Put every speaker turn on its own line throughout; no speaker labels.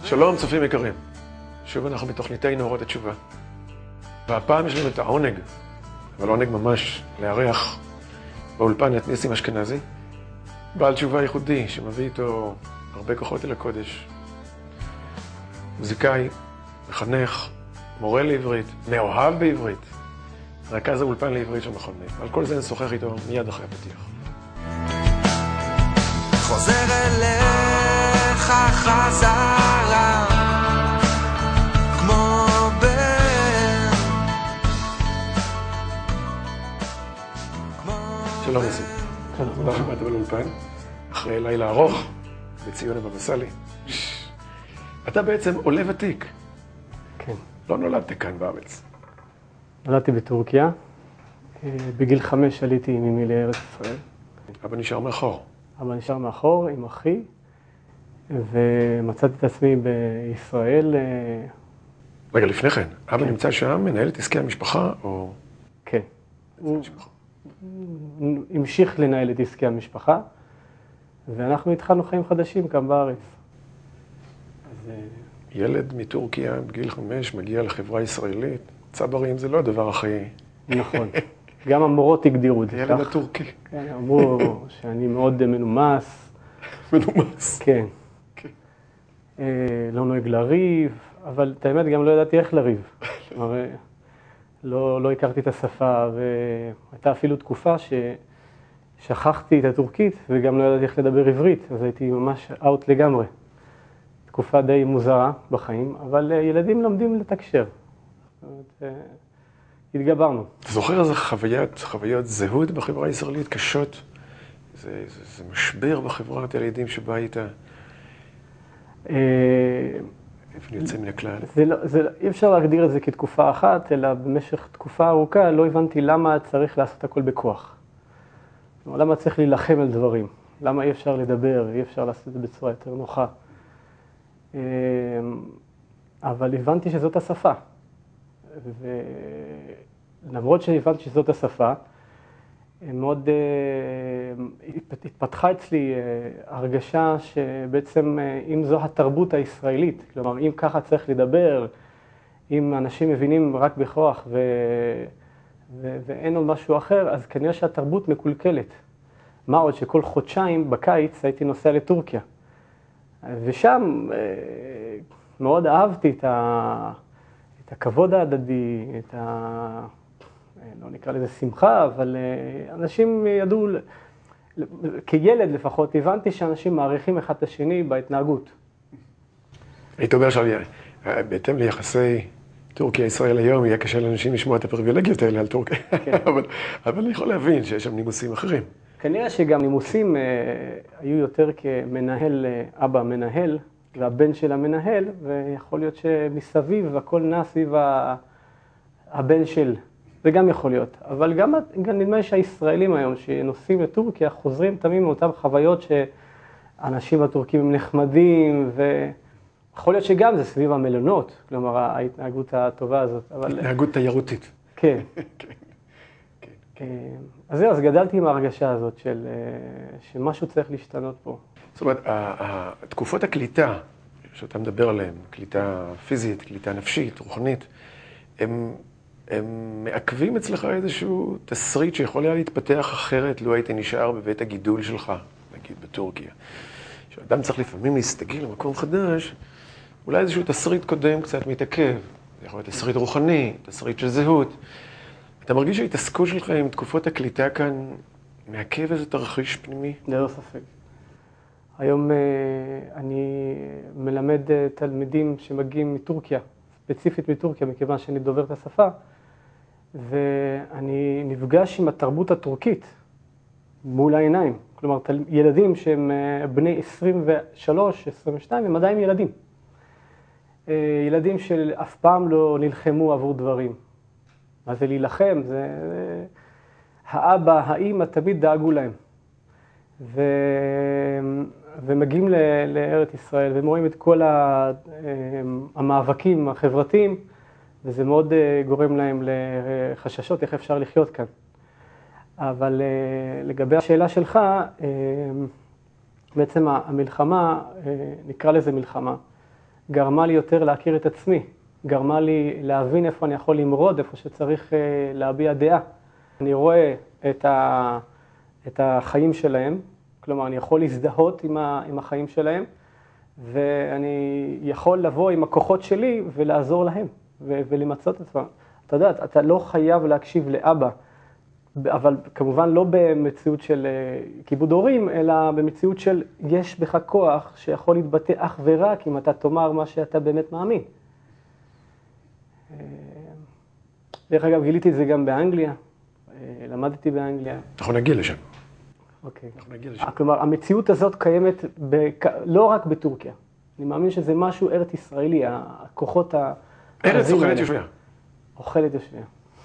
שלום צופים יקרים, שוב אנחנו בתוכניתנו אורות התשובה. והפעם יש לנו את העונג, אבל עונג ממש, לארח באולפן את ניסים אשכנזי, בעל תשובה ייחודי שמביא איתו הרבה כוחות אל הקודש. מוזיקאי, מחנך, מורה לעברית, מאוהב בעברית, רכז האולפן לעברית של מכון מי. על כל זה נשוחח איתו מיד אחרי הפתיח.
חוזר אליך חזרה כמו בן.
שלום ניסים. תודה שבאת באולפן, אחרי לילה ארוך בציון הבבא סאלי. אתה בעצם עולה ותיק.
כן.
לא נולדת כאן בארץ.
נולדתי בטורקיה. בגיל 5 עליתי עם אמי לארץ ישראל.
אבא נשאר מאחור.
אבא נשאר מאחור עם אחי, ומצאתי את עצמי בישראל.
רגע, לפני כן, אבא נמצא שם, מנהל את עסקי המשפחה, או...
כן. הוא המשיך לנהל את עסקי המשפחה, ואנחנו התחלנו חיים חדשים כאן בארץ.
ילד מטורקיה בגיל 5 מגיע לחברה ישראלית, צברים זה לא הדבר הכי...
נכון. גם המורות הגדירו את זה.
ילד הטורקי.
כן, אמרו שאני מאוד מנומס.
מנומס.
כן. לא נוהג לריב, אבל את האמת גם לא ידעתי איך לריב. הרי לא הכרתי את השפה, והייתה אפילו תקופה ששכחתי את הטורקית וגם לא ידעתי איך לדבר עברית, אז הייתי ממש אאוט לגמרי. תקופה די מוזרה בחיים, אבל ילדים לומדים לתקשר. התגברנו.
אתה זוכר איזה חוויות זהות בחברה הישראלית קשות? זה משבר בחברה, את הילדים שבה היית? איפה יוצא מן הכלל?
אי אפשר להגדיר את זה כתקופה אחת, אלא במשך תקופה ארוכה לא הבנתי למה צריך לעשות הכל בכוח. למה צריך להילחם על דברים? למה אי אפשר לדבר, אי אפשר לעשות את זה בצורה יותר נוחה? אבל הבנתי שזאת השפה. ולמרות שהבנתי שזאת השפה, מאוד התפתחה אצלי הרגשה שבעצם אם זו התרבות הישראלית, כלומר אם ככה צריך לדבר, אם אנשים מבינים רק בכוח ואין עוד משהו אחר, אז כנראה שהתרבות מקולקלת. מה עוד שכל חודשיים בקיץ הייתי נוסע לטורקיה. ושם מאוד אהבתי את הכבוד ההדדי, לא נקרא לזה שמחה, אבל אנשים ידעו, כילד לפחות, הבנתי שאנשים מעריכים אחד את השני בהתנהגות.
היית אומר בהתאם ליחסי טורקיה-ישראל היום, יהיה קשה לאנשים לשמוע את הפריבילגיות האלה על טורקיה, אבל אני יכול להבין שיש שם נימוסים אחרים.
כנראה שגם נימוסים היו יותר כמנהל, אבא מנהל, והבן של המנהל, ויכול להיות שמסביב הכל נע סביב הבן של, זה גם יכול להיות. אבל גם נדמה שהישראלים היום שנוסעים לטורקיה חוזרים תמיד מאותן חוויות שאנשים הטורקים הם נחמדים, ויכול להיות שגם זה סביב המלונות, כלומר ההתנהגות הטובה הזאת.
התנהגות תיירותית.
כן. אז זהו, אז גדלתי עם ההרגשה הזאת שמשהו צריך להשתנות פה.
זאת אומרת, תקופות הקליטה שאתה מדבר עליהן, קליטה פיזית, קליטה נפשית, רוחנית, הם מעכבים אצלך איזשהו תסריט שיכול היה להתפתח אחרת לו היית נשאר בבית הגידול שלך, נגיד בטורקיה. כשאדם צריך לפעמים להסתגל למקום חדש, אולי איזשהו תסריט קודם קצת מתעכב. זה יכול להיות תסריט רוחני, תסריט של זהות. אתה מרגיש שההתעסקות שלך עם תקופות הקליטה כאן מעכב איזה תרחיש פנימי?
ללא ספק. היום אני מלמד תלמידים שמגיעים מטורקיה, ספציפית מטורקיה, מכיוון שאני דובר את השפה, ואני נפגש עם התרבות הטורקית מול העיניים. כלומר, ילדים שהם בני 23, 22, הם עדיין ילדים. ילדים שאף פעם לא נלחמו עבור דברים. מה זה להילחם? זה... האבא, האמא תמיד דאגו להם. ומגיעים לארץ ישראל, והם רואים את כל המאבקים החברתיים, וזה מאוד גורם להם לחששות איך אפשר לחיות כאן. אבל לגבי השאלה שלך, בעצם המלחמה, נקרא לזה מלחמה, גרמה לי יותר להכיר את עצמי, גרמה לי להבין איפה אני יכול למרוד, איפה שצריך להביע דעה. אני רואה את החיים שלהם, כלומר, אני יכול להזדהות עם החיים שלהם, ואני יכול לבוא עם הכוחות שלי ולעזור להם, ולמצות את עצמם. אתה יודע, אתה לא חייב להקשיב לאבא, אבל כמובן לא במציאות של כיבוד הורים, אלא במציאות של יש בך כוח שיכול להתבטא אך ורק אם אתה תאמר מה שאתה באמת מאמין. דרך אגב, גיליתי את זה גם באנגליה, למדתי באנגליה.
אנחנו נגיע לשם.
אוקיי.
אנחנו נגיע לשם.
כלומר, המציאות הזאת קיימת לא רק בטורקיה. אני מאמין שזה משהו ארץ ישראלי, הכוחות
ארץ אוכלת יושביה.
אוכלת יושביה.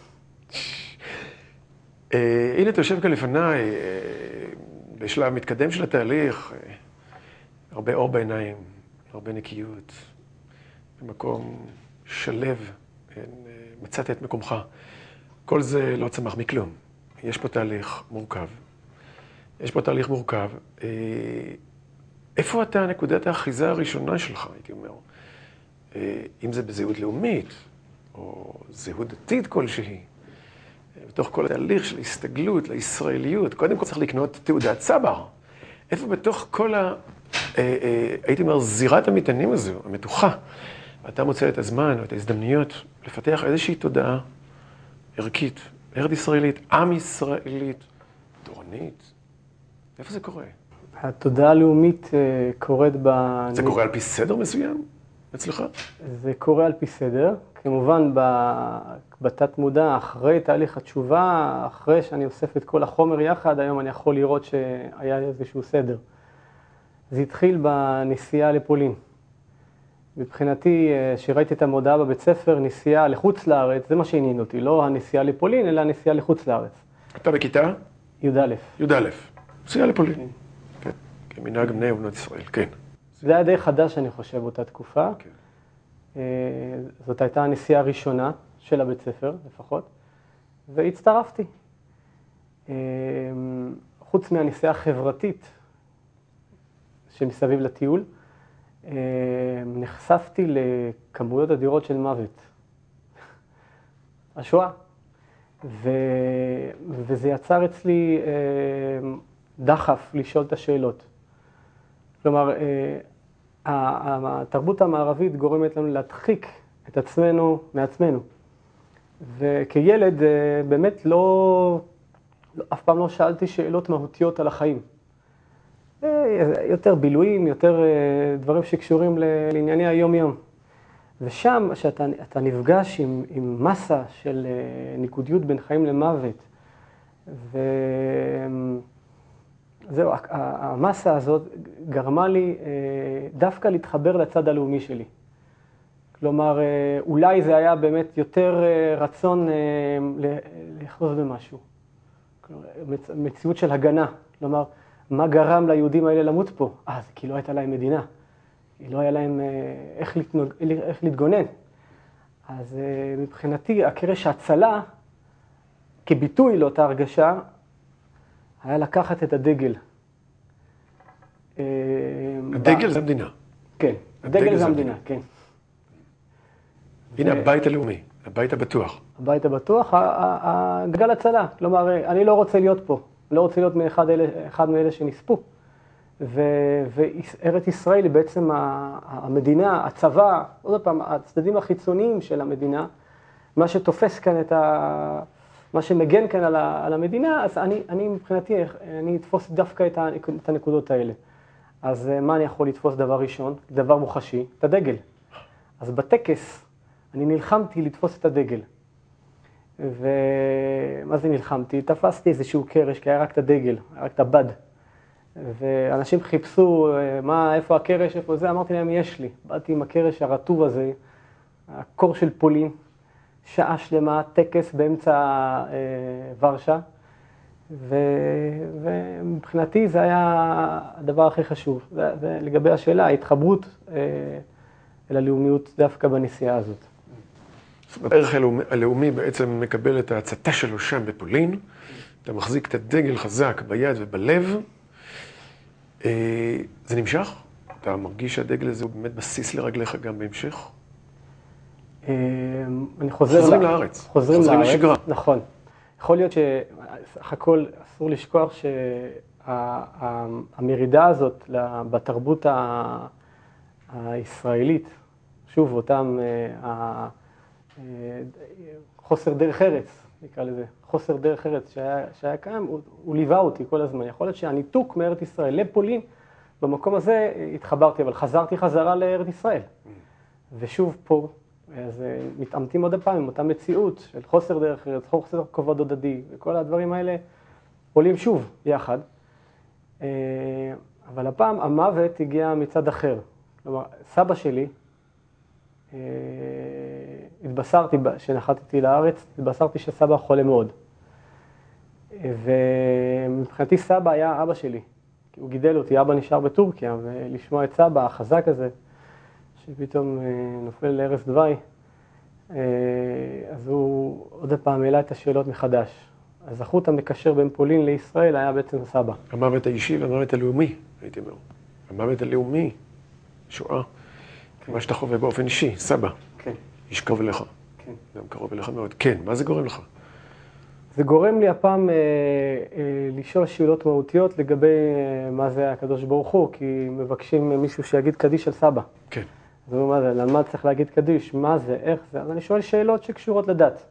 הנה אתה יושב כאן לפניי, בשלב מתקדם של התהליך, הרבה אור בעיניים, הרבה נקיות, במקום שלב, מצאת את מקומך. כל זה לא צמח מכלום. יש פה תהליך מורכב. יש פה תהליך מורכב. איפה אתה נקודת האחיזה הראשונה שלך, הייתי אומר? אם זה בזהות לאומית, או זהות דתית כלשהי, בתוך כל התהליך של הסתגלות לישראליות, קודם כל צריך לקנות תעודת צבר. איפה בתוך כל הייתי אומר, זירת המטענים הזו, המתוחה, אתה מוצא את הזמן או את ההזדמנויות לפתח איזושהי תודעה ערכית, ארץ ישראלית, עם ישראלית, תורנית. איפה זה קורה?
התודעה הלאומית קורית
זה קורה על פי סדר מסוים אצלך?
זה קורה על פי סדר. כמובן, בתת מודע, אחרי תהליך התשובה, אחרי שאני אוסף את כל החומר יחד, היום אני יכול לראות שהיה איזשהו סדר. זה התחיל בנסיעה לפולין. מבחינתי, שראיתי את המודעה בבית ספר, נסיעה לחוץ לארץ, זה מה שעניין אותי, לא הנסיעה לפולין, אלא הנסיעה לחוץ לארץ.
אתה בכיתה?
י"א.
י"א. נסיעה לפולין. כן. כמנהג בני ובנות ישראל, כן.
זה היה די חדש, אני חושב, באותה תקופה.
כן.
זאת הייתה הנסיעה הראשונה של הבית ספר, לפחות, והצטרפתי. חוץ מהנסיעה החברתית שמסביב לטיול, נחשפתי לכמויות אדירות של מוות. השואה. וזה יצר אצלי דחף לשאול את השאלות. כלומר, התרבות המערבית גורמת לנו להדחיק את עצמנו מעצמנו. וכילד באמת אף פעם לא שאלתי שאלות מהותיות על החיים. יותר בילויים, יותר דברים שקשורים לענייני היום-יום. ושם, כשאתה נפגש עם מסה של ניקודיות בין חיים למוות, זהו, המסה הזאת גרמה לי דווקא להתחבר לצד הלאומי שלי. כלומר, אולי זה היה באמת יותר רצון לאחוז במשהו. מציאות של הגנה. כלומר, מה גרם ליהודים האלה למות פה? זה כי לא הייתה להם מדינה. לא היה להם איך להתגונן. אז מבחינתי, הקרש ההצלה, כביטוי לאותה הרגשה, היה לקחת את הדגל.
הדגל זה המדינה.
כן, הדגל זה המדינה, כן.
הנה הבית הלאומי, הבית הבטוח.
הבית הבטוח, הגל הצלה. כלומר, אני לא רוצה להיות פה, לא רוצה להיות אחד מאלה שנספו. וארץ ישראל היא בעצם המדינה, הצבא, עוד פעם, הצדדים החיצוניים של המדינה, מה שתופס כאן מה שמגן כאן על המדינה, אז אני מבחינתי, אני אתפוס דווקא את הנקודות האלה. אז מה אני יכול לתפוס דבר ראשון? דבר מוחשי, את הדגל. אז בטקס אני נלחמתי לתפוס את הדגל. ומה זה נלחמתי? תפסתי איזשהו קרש, כי היה רק את הדגל, היה רק את הבד. ואנשים חיפשו, איפה הקרש, איפה זה, אמרתי להם, יש לי. באתי עם הקרש הרטוב הזה, הקור של פולין, שעה שלמה, טקס באמצע ורשה, ומבחינתי זה היה הדבר הכי חשוב. ולגבי השאלה, ההתחברות אל הלאומיות דווקא בנסיעה הזאת.
הערך הלאומי בעצם מקבל את ההצתה שלו שם בפולין, אתה מחזיק את הדגל חזק ביד ובלב, זה נמשך? אתה מרגיש שהדגל הזה הוא באמת בסיס לרגליך גם בהמשך?
אני חוזר...
חוזרים לארץ.
חוזרים
לשגרה.
נכון. יכול להיות שסך הכל אסור לשכוח שהמרידה הזאת בתרבות הישראלית, שוב, אותם חוסר דרך ארץ, נקרא לזה, חוסר דרך ארץ שהיה קיים, הוא ליווה אותי כל הזמן. יכול להיות שהניתוק מארץ ישראל לפולין, במקום הזה התחברתי, אבל חזרתי חזרה לארץ ישראל. ושוב פה, אז מתעמתים עוד הפעם עם אותה מציאות של חוסר דרך ארץ, חוסר כבוד הדדי, וכל הדברים האלה עולים שוב יחד. אבל הפעם המוות הגיע מצד אחר. כלומר, סבא שלי, התבשרתי, כשנחתתי לארץ, התבשרתי שסבא חולה מאוד. ומבחינתי סבא היה אבא שלי, כי הוא גידל אותי, אבא נשאר בטורקיה, ולשמוע את סבא החזק הזה, שפתאום נופל לארץ דווי, אז הוא עוד פעם העלה את השאלות מחדש. אז החוט המקשר בין פולין לישראל היה בעצם סבא.
המוות האישי והמוות הלאומי, הייתי אומר. המוות הלאומי, שואה, מה שאתה חווה באופן אישי, סבא.
כן.
איש קרוב אליך.
כן.
גם קרוב אליך מאוד. כן, מה זה גורם לך?
זה גורם לי הפעם לשאול שאלות מהותיות לגבי מה זה הקדוש ברוך הוא, כי מבקשים מישהו שיגיד קדיש על סבא.
כן.
אז הוא אומר, על מה צריך להגיד קדיש? מה זה? איך זה? אז אני שואל שאלות שקשורות לדת.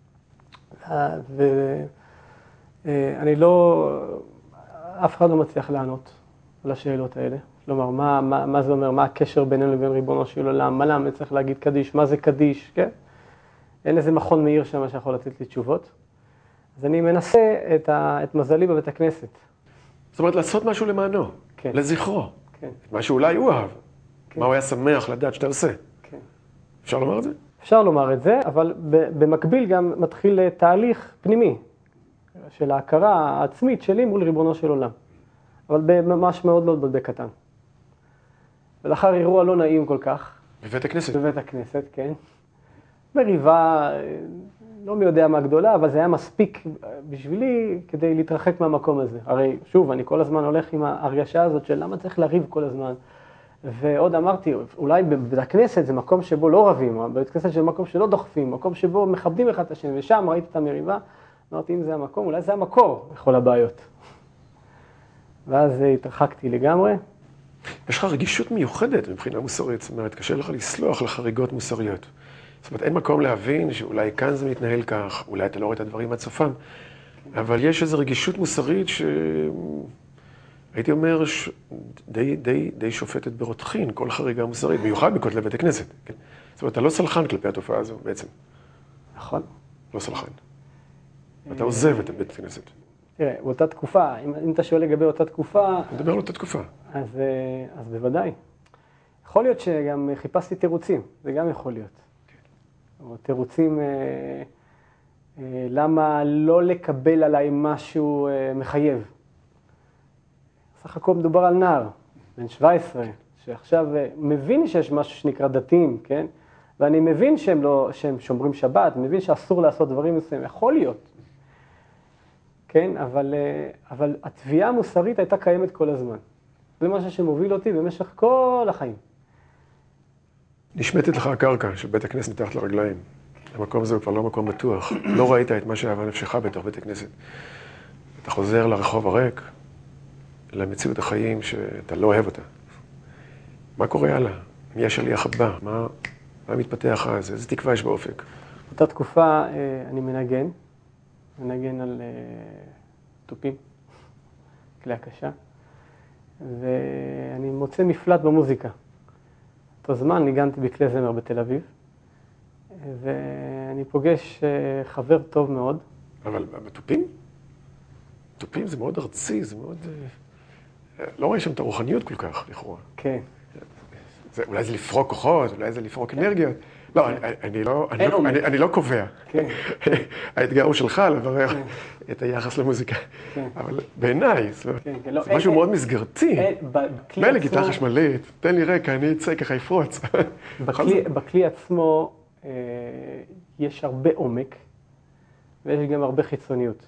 ואני לא... אף אחד לא מצליח לענות על השאלות האלה. כלומר, מה זה אומר? מה הקשר בינינו לבין ריבונו של עולם? מה למה צריך להגיד קדיש? מה זה קדיש? כן? אין איזה מכון מאיר שם שיכול לתת לי תשובות. אז אני מנסה את מזלי בבית הכנסת.
זאת אומרת, לעשות משהו למענו,
כן.
לזכרו.
כן.
מה שאולי הוא אהב.
כן.
מה הוא היה שמח לדעת שאתה עושה.
כן.
אפשר לומר את זה?
אפשר לומר את זה, אבל במקביל גם מתחיל תהליך פנימי של ההכרה העצמית שלי מול ריבונו של עולם. אבל ממש מאוד מאוד בקטן. ולאחר אירוע לא נעים כל כך.
בבית הכנסת.
בבית הכנסת, כן. מריבה, לא מי יודע מה גדולה, אבל זה היה מספיק בשבילי כדי להתרחק מהמקום הזה. הרי שוב, אני כל הזמן הולך עם ההרגשה הזאת של למה צריך לריב כל הזמן. ועוד אמרתי, אולי בבית הכנסת זה מקום שבו לא רבים, בבית הכנסת זה מקום שלא דוחפים, מקום שבו מכבדים אחד את השם, ושם ראיתי את המריבה, אמרתי, אם זה המקום, אולי זה המקור לכל הבעיות. ואז התרחקתי לגמרי.
יש לך רגישות מיוחדת מבחינה מוסרית, זאת אומרת, קשה לך לסלוח לחריגות מוסריות. זאת אומרת, אין מקום להבין שאולי כאן זה מתנהל כך, אולי אתה לא רואה את הדברים עד סופם, אבל יש איזו רגישות מוסרית הייתי אומר, די שופטת ברותחין, כל חריגה מוסרית, מיוחד בכותלי בית הכנסת. כן? זאת אומרת, אתה לא סלחן כלפי התופעה הזו בעצם.
נכון.
לא סלחן. אתה עוזב את בית הכנסת.
תראה, באותה תקופה, אם אתה שואל לגבי אותה תקופה...
נדבר על אותה תקופה.
אז בוודאי. יכול להיות שגם חיפשתי תירוצים, זה גם יכול להיות. או תירוצים, למה לא לקבל עליי משהו מחייב. סך הכל מדובר על נער, בן 17, שעכשיו מבין שיש משהו שנקרא דתיים, כן? ואני מבין שהם שומרים שבת, מבין שאסור לעשות דברים מסוימים, יכול להיות. כן, אבל התביעה המוסרית הייתה קיימת כל הזמן. זה משהו שמוביל אותי במשך כל החיים.
נשמטת לך הקרקע של בית הכנסת מתחת לרגליים. המקום הזה הוא כבר לא מקום בטוח. לא ראית את מה שאהבה נפשך בתוך בית הכנסת. אתה חוזר לרחוב הריק, למציאות החיים שאתה לא אוהב אותה. מה קורה הלאה? מי השליח הבא? מה מתפתח אז? איזה תקווה יש באופק?
באותה תקופה אני מנגן על תופים, כלי הקשה, ואני מוצא מפלט במוזיקה. אותו זמן ניגנתי בכלי זמר בתל אביב, ואני פוגש חבר טוב מאוד.
אבל בתופים? תופים זה מאוד ארצי, זה מאוד... לא רואה שם את הרוחניות כל כך, לכאורה.
כן.
אולי זה לפרוק כוחות, אולי זה לפרוק אנרגיות. לא, אני לא קובע.
כן.
האתגר הוא שלך לברר את היחס למוזיקה. אבל בעיניי, זה משהו מאוד מסגרתי. מילא גיטרה חשמלית, תן לי רקע, אני אצא ככה יפרוץ.
בכלי עצמו יש הרבה עומק, ויש גם הרבה חיצוניות.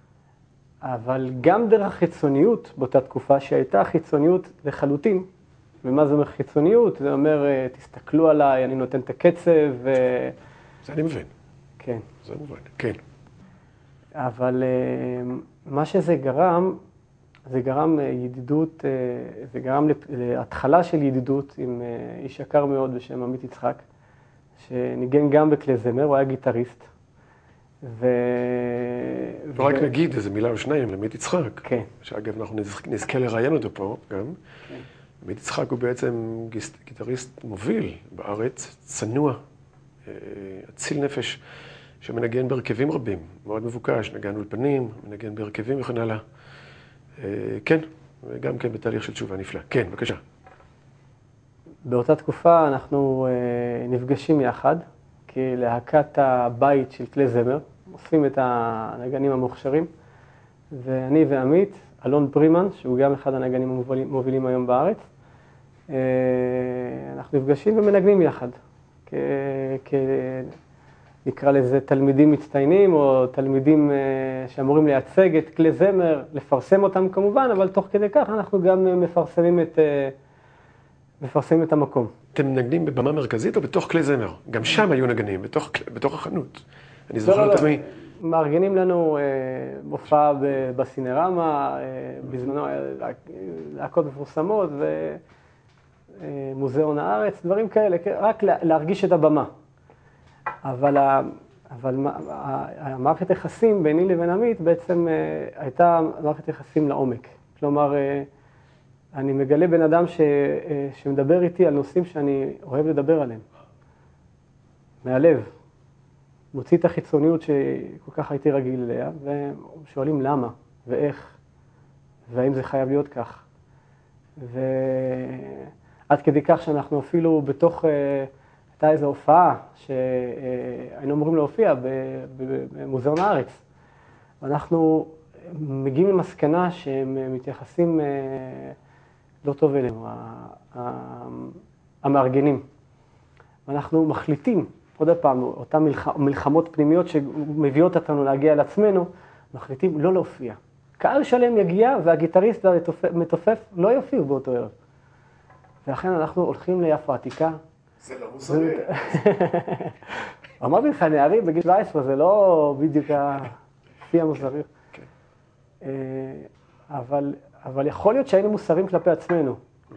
אבל גם דרך החיצוניות, באותה תקופה שהייתה חיצוניות לחלוטין, ומה זה אומר חיצוניות? זה אומר, תסתכלו עליי, אני נותן את הקצב.
זה אני מבין.
כן.
זה מובן, כן.
אבל מה שזה גרם, זה גרם ידידות, זה גרם להתחלה של ידידות עם איש יקר מאוד בשם עמית יצחק, שניגן גם בכלי זמר, הוא היה גיטריסט.
ורק נגיד איזה מילה או שניים לעמית יצחק.
כן.
שאגב, אנחנו נזכה לראיין אותו פה גם.
כן.
עמית יצחק הוא בעצם גיטריסט מוביל בארץ, צנוע, אציל נפש, שמנגן בהרכבים רבים, מאוד מבוקש, נגן אולפנים, מנגן בהרכבים וכן הלאה. כן, וגם כן בתהליך של תשובה נפלא. כן, בבקשה.
באותה תקופה אנחנו נפגשים יחד, כלהקת הבית של כלי זמר, עושים את הנגנים המוכשרים, ואני ועמית, אלון פרימן, שהוא גם אחד הנגנים המובילים היום בארץ, אנחנו נפגשים ומנגנים יחד, נקרא לזה תלמידים מצטיינים, או תלמידים שאמורים לייצג את כלי זמר, לפרסם אותם כמובן, אבל תוך כדי כך אנחנו גם מפרסמים את המקום.
אתם מנגנים בבמה מרכזית או בתוך כלי זמר? גם שם היו נגנים, בתוך החנות. אני זוכר את עצמי.
מארגנים לנו מופע בסינרמה, בזמנו להקות מפורסמות ומוזיאון הארץ, דברים כאלה, רק להרגיש את הבמה. אבל המערכת יחסים ביני לבין עמית בעצם הייתה מערכת יחסים לעומק. כלומר, אני מגלה בן אדם שמדבר איתי על נושאים שאני אוהב לדבר עליהם. מהלב. מוציא את החיצוניות שכל כך הייתי רגיל אליה, ושואלים למה ואיך, והאם זה חייב להיות כך. ועד כדי כך שאנחנו אפילו בתוך, הייתה איזו הופעה שהיינו אמורים להופיע במוזיאון הארץ. ואנחנו מגיעים למסקנה שהם מתייחסים לא טוב אלינו, המארגנים. ואנחנו מחליטים, עוד פעם, אותן מלחמות פנימיות שמביאות אותנו להגיע לעצמנו, מחליטים לא להופיע. קהל שלם יגיע והגיטריסט והמתופף לא יופיעו באותו ערב. ולכן אנחנו הולכים ליפו העתיקה.
זה לא מוסרי.
אמרתי לך, נערים בגיל 17, זה לא בדיוק לפי המוסרי. אבל יכול להיות שהיינו מוסריים כלפי עצמנו.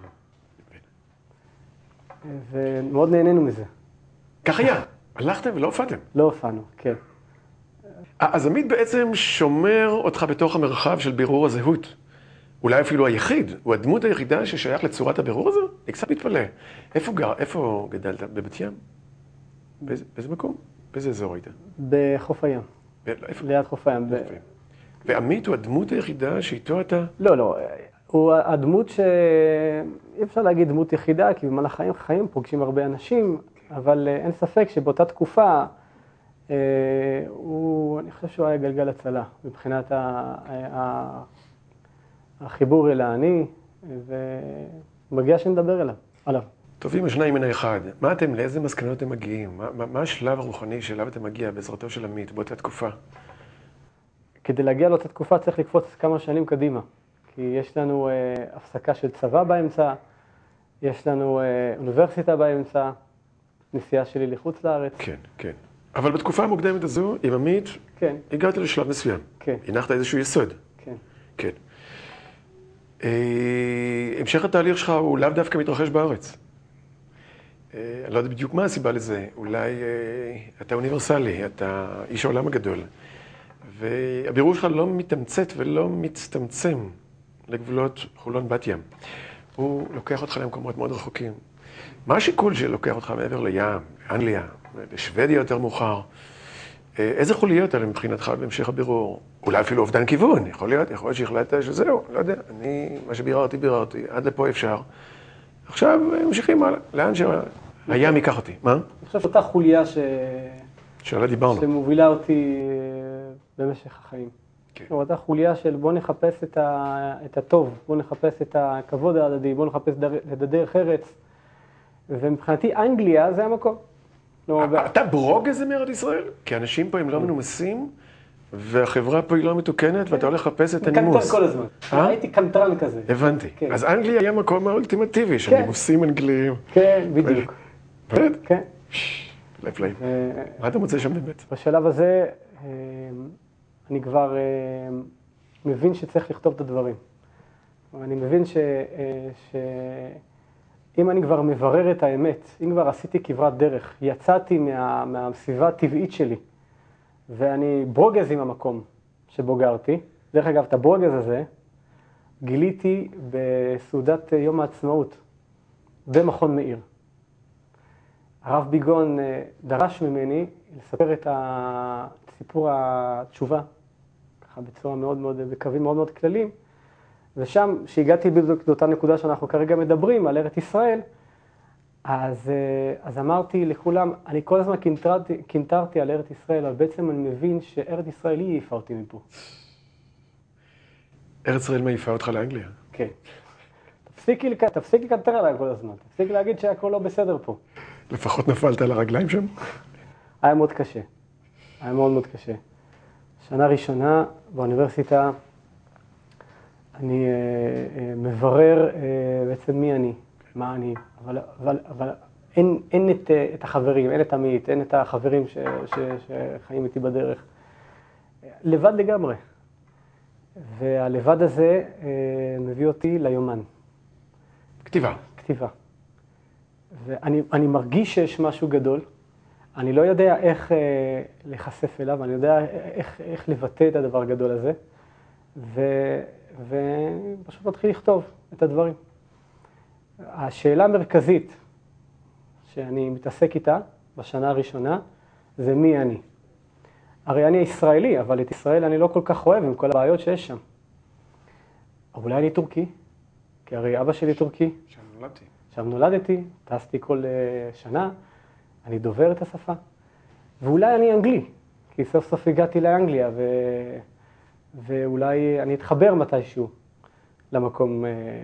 ומאוד נהנינו מזה.
כך היה, הלכתם ולא הופעתם.
לא הופענו, כן.
אז עמית בעצם שומר אותך בתוך המרחב של בירור הזהות. אולי אפילו היחיד, הוא הדמות היחידה ששייך לצורת הבירור הזו? אני קצת מתפלא. איפה גדלת? בבת ים? באיזה מקום? באיזה אזור היית?
בחוף הים. ליד חוף הים.
ועמית הוא הדמות היחידה שאיתו אתה...
לא. הוא הדמות אי אפשר להגיד דמות יחידה, כי במהלך החיים פוגשים הרבה אנשים, אבל אין ספק שבאותה תקופה, אני חושב שהוא היה גלגל הצלה, מבחינת החיבור אל האני, ומגיע שנדבר עליו.
טובים השניים מן האחד. לאיזה מסקנות אתם מגיעים? מה השלב הרוחני שאליו אתם מגיע בעזרתו של עמית באותה תקופה?
כדי להגיע לאותה תקופה צריך לקפוץ כמה שנים קדימה. כי יש לנו הפסקה של צבא באמצע, יש לנו אוניברסיטה באמצע, נסיעה שלי לחוץ לארץ.
כן. אבל בתקופה המוקדמת הזו, עם עמית,
כן.
הגעת לשלב מסוים.
כן.
הנחת איזשהו יסוד.
כן.
המשך התהליך שלך הוא לאו דווקא מתרחש בארץ. אני לא יודע בדיוק מה הסיבה לזה. אולי אתה אוניברסלי, אתה איש העולם הגדול. והבירור שלך לא מתמצת ולא מצטמצם לגבולות חולון בת ים. הוא לוקח אותך למקומות מאוד רחוקים. מה השיקול שלוקח אותך מעבר לים, באנגליה, בשוודיה יותר מאוחר? איזה חוליות האלה מבחינתך בהמשך הבירור? אולי אפילו אובדן כיוון, יכול להיות שהחלטת שזהו, לא יודע, מה שביררתי, עד לפה אפשר. עכשיו ממשיכים הלאה, לאן שהים ייקח אותי. מה?
אני חושב שאותה חוליה
שעלה דיברנו.
שמובילה אותי במשך החיים.
כן.
אותה חוליה של בוא נחפש את הטוב, בוא נחפש את הכבוד ההדדי, בוא נחפש את הדרך ארץ. ומבחינתי אנגליה זה המקום.
אתה ברוג איזה מארץ ישראל? כי אנשים פה הם לא מנומסים, והחברה פה היא לא מתוקנת, ואתה הולך לחפש את הנימוס.
קנטר כל הזמן. הייתי קנטרן כזה.
הבנתי.
כן.
אז אנגליה היה המקום האולטימטיבי של
כן.
נימוסים אנגליים.
כן, בדיוק.
באמת?
כן.
לפלאים. מה אתה מוצא שם באמת?
בשלב הזה אני כבר מבין שצריך לכתוב את הדברים. אני מבין שאם אני כבר מברר את האמת, אם כבר עשיתי כברת דרך, יצאתי מהסביבה הטבעית שלי, ואני ברוגז עם המקום שבו גרתי. דרך אגב, את הברוגז הזה גיליתי בסעודת יום העצמאות במכון מאיר. הרב ביגון דרש ממני לספר את סיפור התשובה, ככה בצורה מאוד מאוד, בקווים מאוד מאוד כלליים, ושם, שהגעתי באותה נקודה שאנחנו כרגע מדברים על ארץ ישראל, אז אמרתי לכולם, אני כל הזמן קינטרתי על ארץ ישראל, אבל בעצם אני מבין שארץ ישראל היא העיפה אותי מפה.
ארץ ישראל מעיפה אותך לאנגליה.
כן. תפסיק לקנטר עליי כל הזמן, תפסיק להגיד שהכל לא בסדר פה.
לפחות נפלת על הרגליים שם?
היה מאוד קשה. היה מאוד מאוד קשה. שנה ראשונה באוניברסיטה, אני מברר בעצם מי אני, מה אני, אבל אין את החברים, אין את עמית, אין את החברים שחיים איתי בדרך. לבד לגמרי. והלבד הזה מביא אותי ליומן.
כתיבה.
כתיבה. ואני מרגיש שיש משהו גדול. אני לא יודע איך להיחשף אליו, אני יודע איך לבטא את הדבר הגדול הזה. ופשוט מתחיל לכתוב את הדברים. השאלה המרכזית שאני מתעסק איתה בשנה הראשונה, זה מי אני. הרי אני ישראלי, אבל את ישראל אני לא כל כך אוהב עם כל הבעיות שיש שם. אבל אולי אני טורקי, כי הרי אבא שלי טורקי.
שם נולדתי.
שם נולדתי, טסתי כל שנה, אני דובר את השפה. ואולי אני אנגלי, כי סוף סוף הגעתי לאנגליה, ואולי אני אתחבר מתישהו למקום.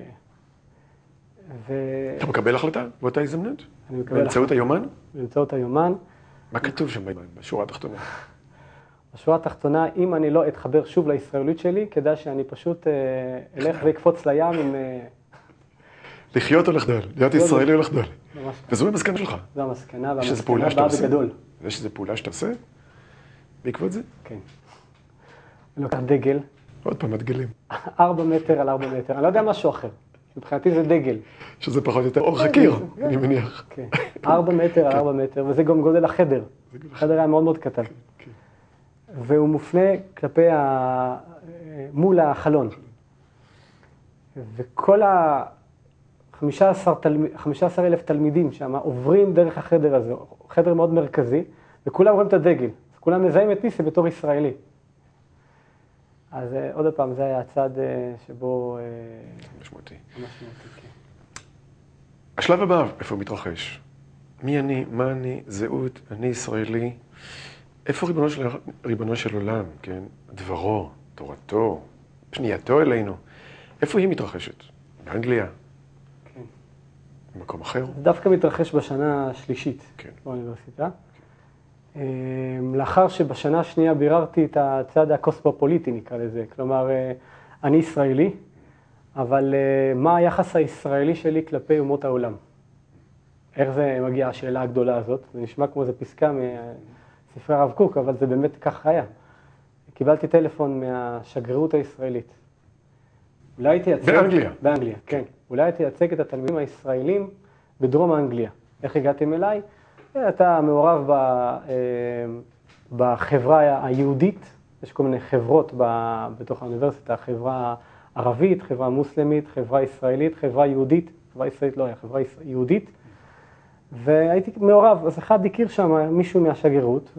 אתה מקבל החלטה באותה הזדמנות?
אני מקבל
באמצעות היומן?
באמצעות היומן.
מה כתוב שם בשורה התחתונה?
בשורה התחתונה, אם אני לא אתחבר שוב לישראלית שלי, כדאי שאני פשוט אלך ויקפוץ לים עם...
לחיות או לחדול, להיות ישראלי או לחדול.
ממש.
וזו המסקנה שלך.
זו המסקנה,
יש איזו
והמסקנה
פעולה שאתה
באה
עושה?
בגדול.
יש איזו פעולה שאתה עושה בעקבות זה?
כן. אני לוקח דגל,
עוד פעם, הדגלים.
4 מטר על 4 מטר, אני לא יודע משהו אחר. מבחינתי זה דגל.
שזה פחות או יותר אור חקיר, אני מניח.
כן. 4 מטר על 4 מטר, וזה גם גודל החדר. החדר היה מאוד מאוד קטן. והוא מופנה כלפי מול החלון. וכל 15,000 תלמידים שם עוברים דרך החדר הזה, חדר מאוד מרכזי, וכולם רואים את הדגל. אז כולם מזהים את ניסי בתור ישראלי. אז עוד פעם, זה היה הצד שבו...
משמעותי.
משמעותי, כן.
השלב הבא, איפה הוא מתרחש? מי אני, מה אני, זהות, אני ישראלי. איפה ריבונו של עולם, כן? דברו, תורתו, פנייתו אלינו. איפה היא מתרחשת? באנגליה?
כן.
במקום אחר?
זה דווקא מתרחש בשנה השלישית באוניברסיטה. לאחר שבשנה השנייה ביררתי את הצד הקוסמופוליטי, נקרא לזה. כלומר, אני ישראלי, אבל מה היחס הישראלי שלי כלפי אומות העולם? איך זה מגיע השאלה הגדולה הזאת? זה נשמע כמו איזו פסקה מספרי הרב קוק, אבל זה באמת כך היה. קיבלתי טלפון מהשגרירות הישראלית. אולי תייצג...
באנגליה.
באנגליה, כן. אולי תייצג את התלמידים הישראלים בדרום האנגליה. איך הגעתם אליי? אתה מעורב בחברה היהודית, יש כל מיני חברות בתוך האוניברסיטה, חברה ערבית, חברה מוסלמית, חברה ישראלית, חברה יהודית, חברה ישראלית לא היה, חברה יהודית, והייתי מעורב, אז אחד הכיר שם מישהו מהשגרירות,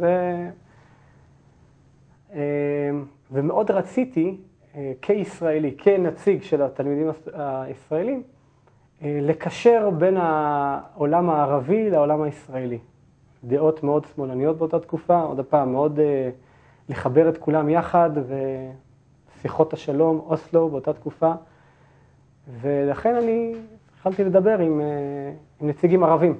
ומאוד רציתי כישראלי, כנציג של התלמידים הישראלים, לקשר בין העולם הערבי לעולם הישראלי. דעות מאוד שמאלניות באותה תקופה, עוד הפעם מאוד לחבר את כולם יחד, ושיחות השלום, אוסלו באותה תקופה. ולכן אני התחלתי לדבר עם נציגים ערבים.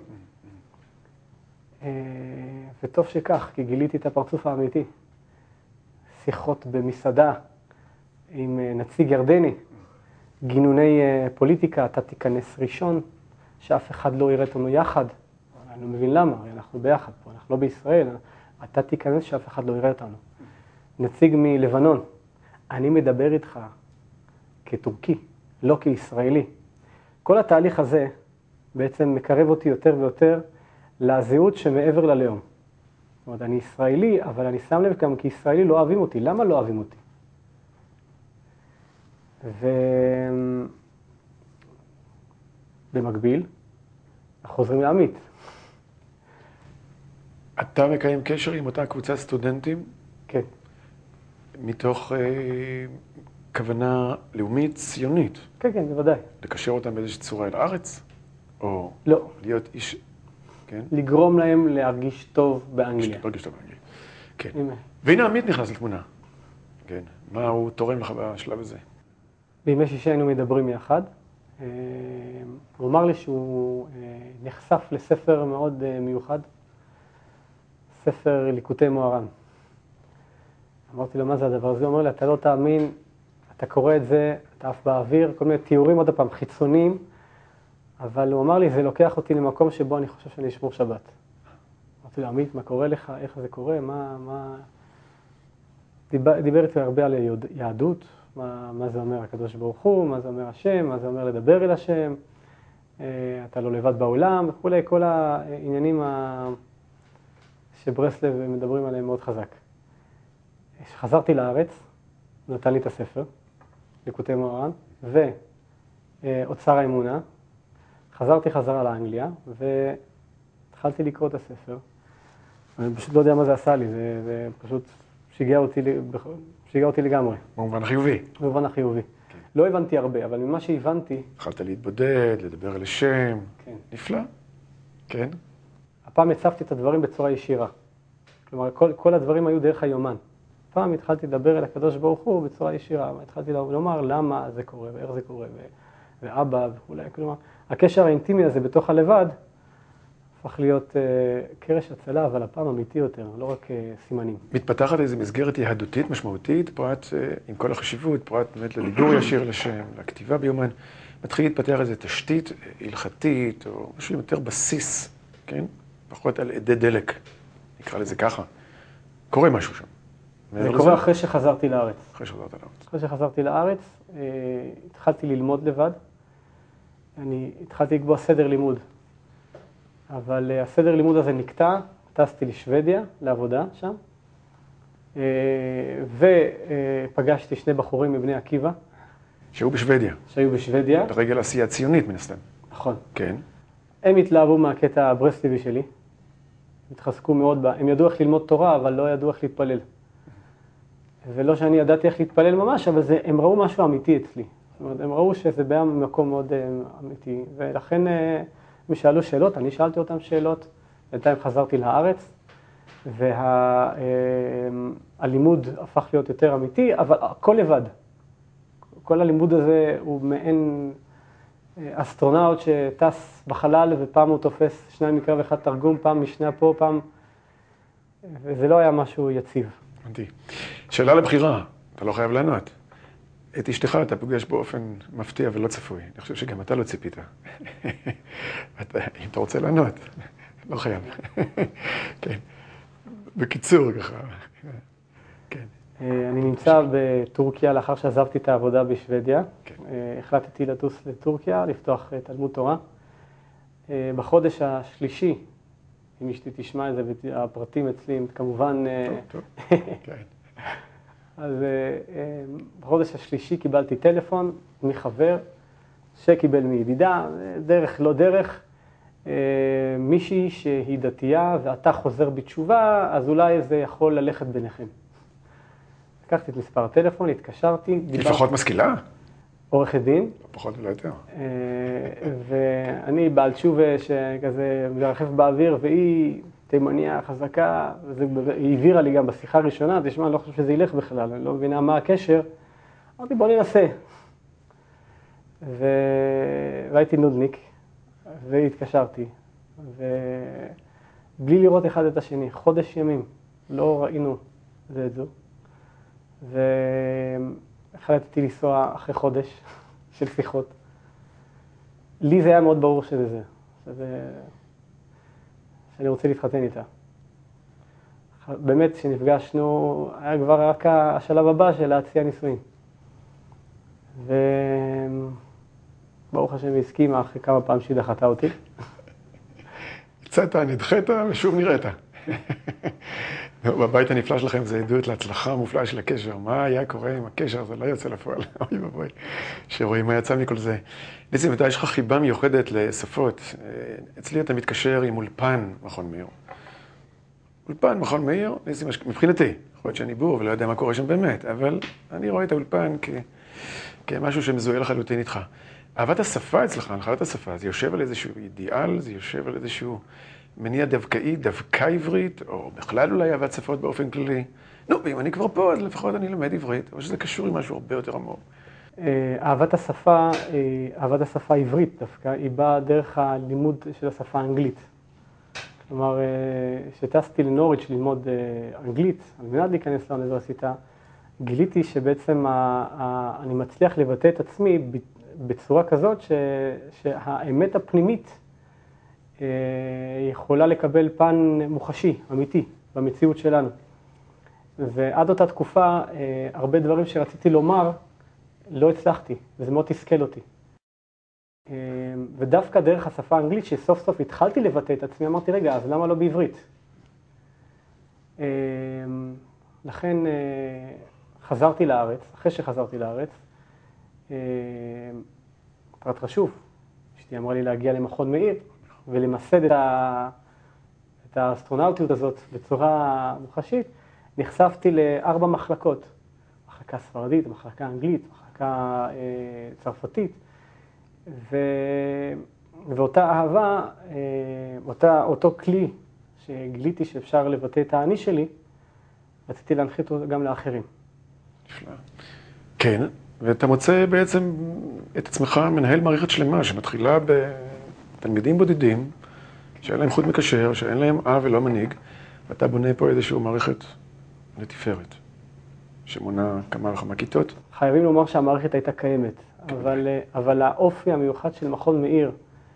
וטוב שכך, כי גיליתי את הפרצוף האמיתי. שיחות במסעדה עם נציג ירדני, גינוני פוליטיקה, אתה תיכנס ראשון, שאף אחד לא יראה אותנו יחד. אני לא מבין למה, הרי אנחנו ביחד פה, אנחנו לא בישראל, אתה תיכנס שאף אחד לא יראה אותנו. נציג מלבנון, אני מדבר איתך כטורקי, לא כישראלי. כל התהליך הזה בעצם מקרב אותי יותר ויותר לזהות שמעבר ללאום. זאת אומרת, אני ישראלי, אבל אני שם לב גם כישראלי לא אוהבים אותי. למה לא אוהבים אותי? ובמקביל, חוזרים לעמית.
אתה מקיים קשר עם אותה קבוצת סטודנטים?
כן.
מתוך כוונה לאומית ציונית.
כן, כן, בוודאי.
לקשר אותם באיזושהי צורה אל הארץ? או
לא.
להיות איש... כן?
לגרום להם להרגיש טוב באנגליה.
להרגיש טוב באנגליה. כן.
הנה.
והנה עמית נכנס לתמונה. כן. מה הוא תורם לך בשלב הזה?
בימי שישי היינו מדברים יחד. הוא אמר לי שהוא נחשף לספר מאוד מיוחד, ספר ליקוטי מוהר"ן. אמרתי לו, מה זה הדבר הזה? הוא אומר לי, אתה לא תאמין, אתה קורא את זה, אתה עף באוויר, כל מיני תיאורים עוד פעם חיצוניים, אבל הוא אמר לי, זה לוקח אותי למקום שבו אני חושב שאני אשמור שבת. אמרתי לו, עמית, מה קורה לך? איך זה קורה? דיבר איתי הרבה על יהדות, מה זה אומר הקדוש ברוך הוא, מה זה אומר השם, מה זה אומר לדבר אל השם, אתה לא לבד בעולם וכולי, כל העניינים שברסלב מדברים עליהם מאוד חזק. כשחזרתי לארץ, נתן לי את הספר, ליקוטי מוהר"ן, ואוצר האמונה, חזרתי חזרה לאנגליה, והתחלתי לקרוא את הספר. אני פשוט לא יודע מה זה עשה לי, זה פשוט שיגע אותי לגמרי.
במובן החיובי.
במובן החיובי. כן. לא הבנתי הרבה, אבל ממה שהבנתי...
התחלת להתבודד, לדבר אל השם.
כן.
נפלא. כן.
הפעם הצפתי את הדברים בצורה ישירה. כלומר, כל הדברים היו דרך היומן. פעם התחלתי לדבר אל הקדוש ברוך הוא בצורה ישירה. התחלתי לומר למה זה קורה ואיך זה קורה, ואבא וכולי. כלומר, הקשר האינטימי הזה בתוך הלבד הפך להיות קרש הצלה, אבל הפעם אמיתי יותר, לא רק סימנים.
מתפתחת איזו מסגרת יהדותית משמעותית, פרט עם כל החשיבות, פרט באמת לדיבור ישיר לשם, לכתיבה ביומן. מתחיל להתפתח איזו תשתית הלכתית, או משהו יותר בסיס, כן? פחות על עדי דלק, נקרא לזה ככה. קורה משהו שם.
זה קורה אחרי שחזרתי לארץ.
אחרי שחזרת לארץ.
אחרי שחזרתי לארץ, התחלתי ללמוד לבד. אני התחלתי לקבוע סדר לימוד. אבל הסדר לימוד הזה נקטע, טסתי לשוודיה, לעבודה שם, ופגשתי שני בחורים מבני עקיבא.
שהיו בשוודיה.
שהיו בשוודיה.
לרגל עשייה הציונית, מן הסתם.
נכון.
כן.
הם התלהבו מהקטע הברסלבי שלי, התחזקו מאוד בה. הם ידעו איך ללמוד תורה, אבל לא ידעו איך להתפלל. ולא שאני ידעתי איך להתפלל ממש, אבל הם ראו משהו אמיתי אצלי. זאת אומרת, הם ראו שזה בא ממקום מאוד אמיתי, ולכן הם שאלו שאלות, אני שאלתי אותם שאלות, בינתיים חזרתי לארץ, והלימוד הפך להיות יותר אמיתי, אבל הכל לבד. כל הלימוד הזה הוא מעין אסטרונאוט שטס בחלל, ופעם הוא תופס שניים מקרא ואחד תרגום, פעם משנה פה, פעם... וזה לא היה משהו יציב.
הבנתי. שאלה לבחירה, אתה לא חייב לענות. את אשתך אתה פוגש באופן מפתיע ולא צפוי. אני חושב שגם אתה לא ציפית. אם אתה רוצה לענות, לא חייב. כן. בקיצור, ככה. כן.
אני נמצא בטורקיה לאחר שעזבתי את העבודה בשוודיה. כן. החלטתי לטוס לטורקיה, לפתוח תלמוד תורה. בחודש השלישי, אם אשתי תשמע את זה, והפרטים אצלי הם כמובן...
טוב, כן.
אז בחודש השלישי קיבלתי טלפון מחבר שקיבל מידידה, דרך לא דרך, מישהי שהיא דתייה ואתה חוזר בתשובה, אז אולי זה יכול ללכת ביניכם. לקחתי את מספר הטלפון, התקשרתי.
לפחות משכילה?
עורכת דין.
פחות ולא יותר.
ואני בעל תשובה שכזה מרחף באוויר, והיא תימניה חזקה, היא העבירה לי גם בשיחה הראשונה, תשמע, אני לא חושב שזה ילך בכלל, אני לא מבינה מה הקשר. אמרתי, בוא ננסה. והייתי נודניק, והתקשרתי, ובלי לראות אחד את השני, חודש ימים, לא ראינו זה את זו. והחלטתי לנסוע אחרי חודש של שיחות. לי זה היה מאוד ברור שאני רוצה להתחתן איתה. באמת, כשנפגשנו, היה כבר רק השלב הבא של להציע נישואים. וברוך השם היא הסכימה אחרי כמה פעם שהיא דחתה אותי.
יצאת, נדחית ושוב נראית. בבית הנפלא שלכם זה עדות להצלחה המופלאה של הקשר. מה היה קורה אם הקשר הזה לא יוצא לפועל? אוי ובוי, שרואים מה יצא מכל זה. ניסים, אתה יש לך חיבה מיוחדת לשפות. אצלי אתה מתקשר עם אולפן מכון מאיר. אולפן מכון מאיר, ניסים, מבחינתי, יכול להיות שאני בור ולא יודע מה קורה שם באמת, אבל אני רואה את האולפן כמשהו שמזוהה לחלוטין איתך. אהבת השפה אצלך, הנחלת השפה, זה יושב על איזשהו אידיאל, זה יושב על איזשהו מניע דווקאי, דווקא עברית, או בכלל אולי אהבת שפות באופן כללי. נו, ואם אני כבר פה, אז לפחות אני לומד עברית, או שזה קשור עם משהו הרבה יותר עמוק.
אהבת השפה העברית דווקא, היא באה דרך הלימוד של השפה האנגלית. כלומר, כשטסתי לנוריץ' ללמוד אנגלית, על מנת להיכנס לאוניברסיטה, גיליתי שבעצם אני מצליח לבטא את עצמי בצורה כזאת שהאמת הפנימית יכולה לקבל פן מוחשי, אמיתי, במציאות שלנו. ועד אותה תקופה, הרבה דברים שרציתי לומר, לא הצלחתי, וזה מאוד תסכל אותי. ודווקא דרך השפה האנגלית, שסוף סוף התחלתי לבטא את עצמי, אמרתי, רגע, אז למה לא בעברית? לכן חזרתי לארץ, אחרי שחזרתי לארץ, פרט חשוב, אשתי אמרה לי להגיע למכון מאיר, ולמסד את האסטרונאוטיות הזאת בצורה מוחשית, נחשפתי ל4 מחלקות, מחלקה ספרדית, מחלקה אנגלית, מחלקה צרפתית, ואותה אהבה, אותו כלי שגיליתי שאפשר לבטא את האני שלי, רציתי להנחית אותו גם לאחרים.
נפלא. כן, ואתה מוצא בעצם את עצמך מנהל מערכת שלמה שמתחילה בתלמידים בודדים, שאין להם חוט מקשר, שאין להם אב ולא מנהיג, ואתה בונה פה איזושהי מערכת לתפארת, שמונה כמה וכמה כיתות.
חייבים לומר שהמערכת הייתה קיימת, אבל האופי המיוחד של מכון מאיר,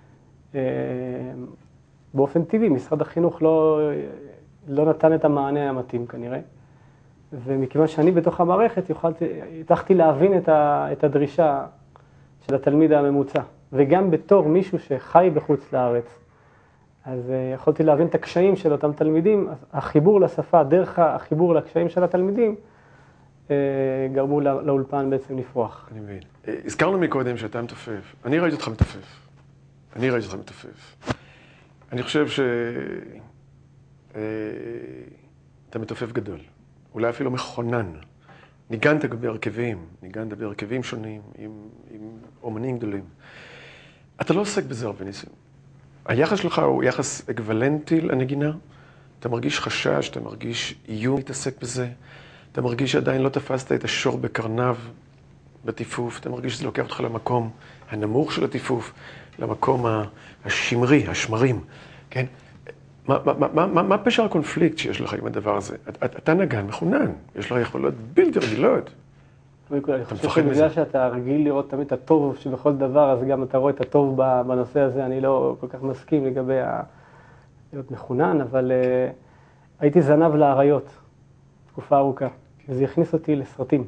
באופן טבעי, משרד החינוך לא נתן את המענה המתאים כנראה, ומכיוון שאני בתוך המערכת, הצלחתי להבין את הדרישה של התלמיד הממוצע, וגם בתור מישהו שחי בחוץ לארץ, אז יכולתי להבין את הקשיים של אותם תלמידים, החיבור לשפה, דרך החיבור לקשיים של התלמידים, גרמו לאולפן בעצם לפרוח.
אני מבין. הזכרנו מקודם שאתה מתופף. אני ראיתי אותך מתופף. אני חושב אתה מתופף גדול. אולי אפילו מכונן. ניגנת בהרכבים שונים, עם אומנים גדולים. אתה לא עוסק בזה הרבה ניסים. היחס שלך הוא יחס אקוולנטי לנגינה. אתה מרגיש חשש, אתה מרגיש איום להתעסק בזה. אתה מרגיש שעדיין לא תפסת את השור בקרניו בטיפוף. אתה מרגיש שזה לוקח אותך למקום הנמוך של הטיפוף, למקום השמרי, השמרים, כן? מה פשר הקונפליקט שיש לך עם הדבר הזה? אתה נגן מחונן, יש לך יכולות בלתי רגילות.
אני חושב שבגלל שאתה רגיל לראות תמיד את הטוב שבכל דבר, אז גם אתה רואה את הטוב בנושא הזה. אני לא כל כך מסכים לגבי להיות מחונן, אבל הייתי זנב לאריות תקופה ארוכה, וזה הכניס אותי לסרטים.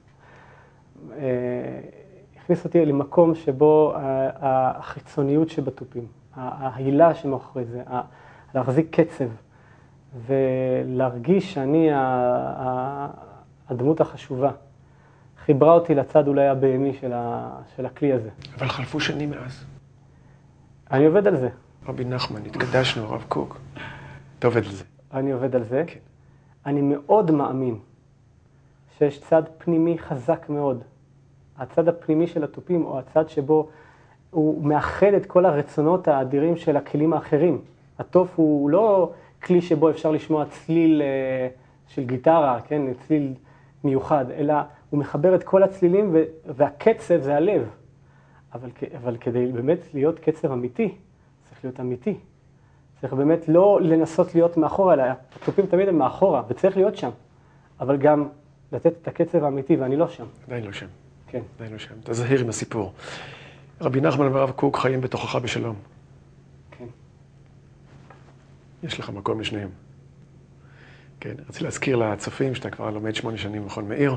הכניס אותי למקום שבו החיצוניות שבתופים, ההילה שמאחורי זה, להחזיק קצב, ולהרגיש שאני הדמות החשובה. חיברה אותי לצד אולי הבהמי של הכלי הזה.
אבל חלפו שנים מאז.
אני עובד על זה.
רבי נחמן, התקדשנו, הרב קוק. אתה עובד על זה.
אני עובד על זה.
כן.
אני מאוד מאמין שיש צד פנימי חזק מאוד. הצד הפנימי של התופים, או הצד שבו הוא מאחד את כל הרצונות האדירים של הכלים האחרים. התוף הוא לא כלי שבו אפשר לשמוע צליל של גיטרה, כן? צליל מיוחד, אלא הוא מחבר את כל הצלילים, והקצב זה הלב. אבל כדי באמת להיות קצב אמיתי, צריך להיות אמיתי. צריך באמת לא לנסות להיות מאחורה, אלא התופים תמיד הם מאחורה, וצריך להיות שם. אבל גם לתת את הקצב האמיתי, ואני לא שם.
עדיין לא שם.
כן.
עדיין לא שם. אתה זהיר עם הסיפור. רבי נחמן והרב קוק חיים בתוכך בשלום.
כן.
יש לך מקום לשניהם. כן, רציתי להזכיר לצופים שאתה כבר לומד 8 שנים במכון מאיר.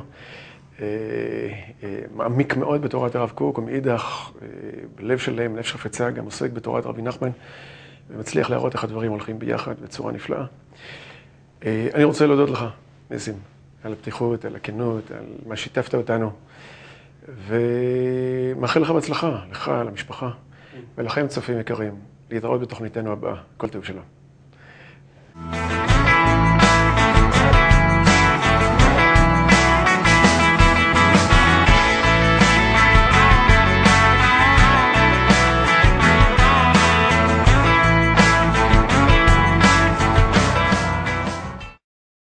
מעמיק מאוד בתורת הרב קוק, ומאידך, בלב שלם, נפש חפצה, גם עוסק בתורת רבי נחמן, ומצליח להראות איך הדברים הולכים ביחד בצורה נפלאה. אני רוצה להודות לך, ניסים, על הפתיחות, על הכנות, על מה שיתפת אותנו, ומאחל לך בהצלחה, לך, למשפחה, ולכם צופים יקרים, להתראות בתוכניתנו הבאה. כל טוב שלום.